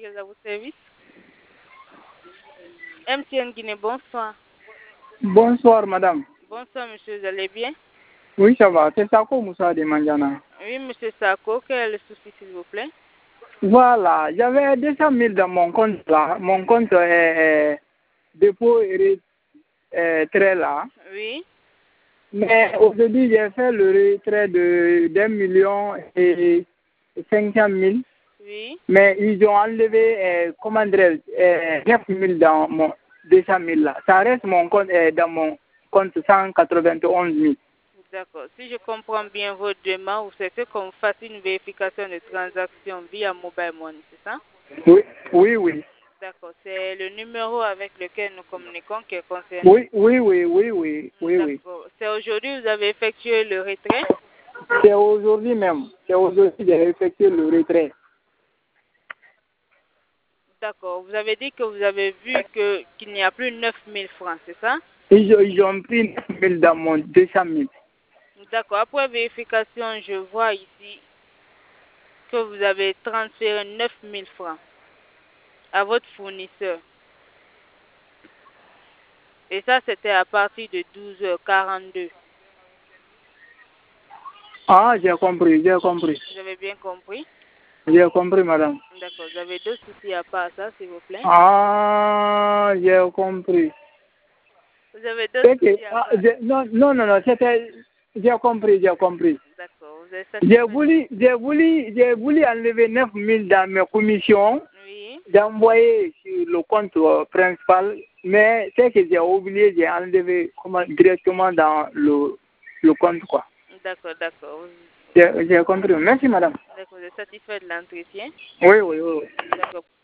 Michel à vos services. MTN Guinée, bonsoir. Bonsoir, madame. Bonsoir, monsieur, vous allez bien? Oui, ça va. C'est Sako Moussa de Mandiana. Oui, monsieur Sako, quel est le souci, s'il vous plaît? Voilà, j'avais 200 000 dans mon compte là. Mon compte est dépôt et retrait là. Oui. Mais aujourd'hui, j'ai fait le retrait de 1,5 million. Oui. Mais ils ont enlevé, 9 000 dans mon 200 000 là. Ça reste mon compte, dans mon compte 191 000. D'accord. Si je comprends bien votre demande, vous souhaitez qu'on fasse une vérification de transaction via Mobile Money, c'est ça? Oui, oui, oui. D'accord. C'est le numéro avec lequel nous communiquons qui est concerné. Oui. D'accord. C'est aujourd'hui que vous avez effectué le retrait? C'est aujourd'hui même. C'est aujourd'hui que j'ai effectué le retrait. D'accord. Vous avez dit que vous avez vu qu'il n'y a plus 9 000 francs, c'est ça? Ils ont pris 9 000 dans mon 200 000. D'accord. Après vérification, je vois ici que vous avez transféré 9 000 francs à votre fournisseur. Et ça, c'était à partir de 12h42. Ah, j'ai compris. Vous avez bien compris? J'ai compris, madame. D'accord. Vous avez d'autres soucis à part ça, s'il vous plaît? Ah, j'ai compris. Vous avez d'autres soucis à part ça? Non, c'était... J'ai compris. D'accord. Vous êtes satisfait? J'ai voulu enlever 9 000 dans mes commissions. Oui. D'envoyer sur le compte principal, mais c'est que j'ai oublié, j'ai enlevé directement dans le compte, quoi. D'accord. J'ai compris. Merci, madame. D'accord. Vous êtes satisfait de l'entretien? Oui. D'accord.